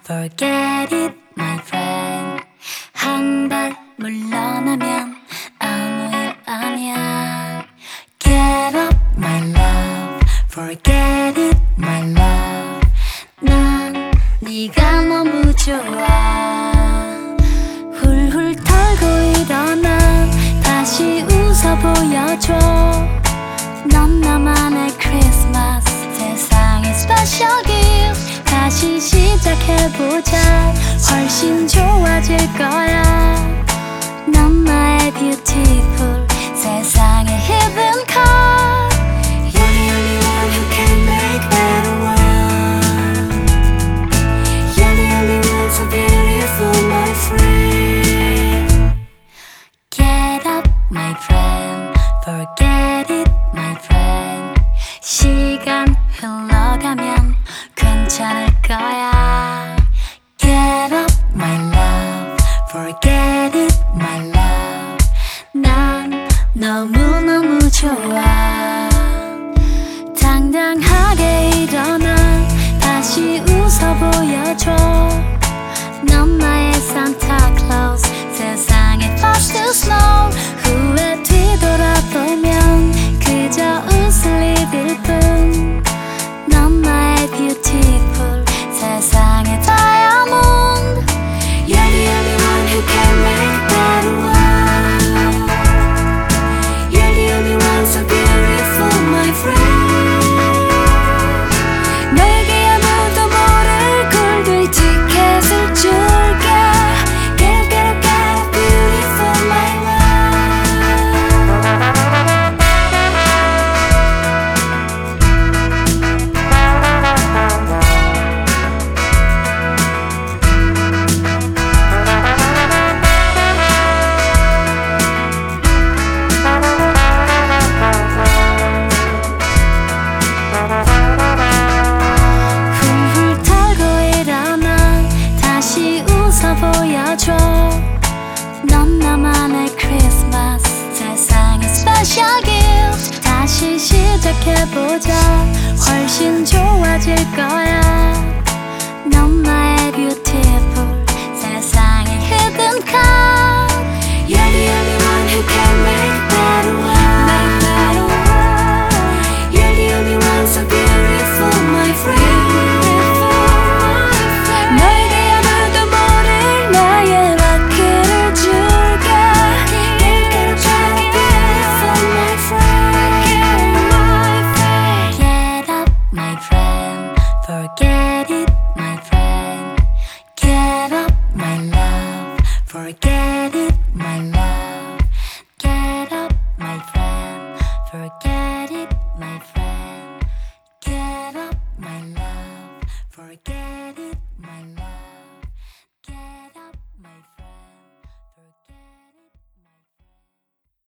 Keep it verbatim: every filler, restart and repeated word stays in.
Forget it, my friend. 한 발 물러나면 아무 일 아니야. Get up, my love. Forget it, my love. 난 네가 너무 좋아. 훌훌 털고 일어나 다시 웃어 보여줘. 넌 나만의 크리스마스, 세상의 special gift. 다시 시작해보자. 훨씬 좋아질 거야. 넌 나의 beautiful, 세상의 hidden card. You're the only one who can make better world. You're the only one so beautiful, my friend. Get up, my friend. Forget it, my friend. 시간 흘러가면 괜찮을 거야. Get up, my love. Forget it, my love. 난 너무너무 좋아. 당당하게 일어나 다시 웃어 보여줘. 넌 나의 Santa Claus, 세상의 first snow. 후회 뒤돌아보면 그저 웃을 일일 뿐. 넌 나의 beautiful, 세상의 diamond. You're the only one who can make better world. You're the only one so beautiful, my friend. 너에게 아무도 모를 골드 티켓을 줄게. Get up, get up, get up, beautiful, my 훌훌 털고 일어나 다시 웃어 보여줘. 넌 나만의 크리스마스, 세상의 special gift. 다시 시작해보자. 훨씬 좋아질 거야. 넌 나의 beautiful, 세상의 hidden card. You're the only one who can make better world. You're the only one so beautiful, my friend. 너에게 아무도 모를 나의 라켓을 줄게. Get up, beautiful, my friend. Get up, my friend. Forget it, my friend. Get up, my love. Forget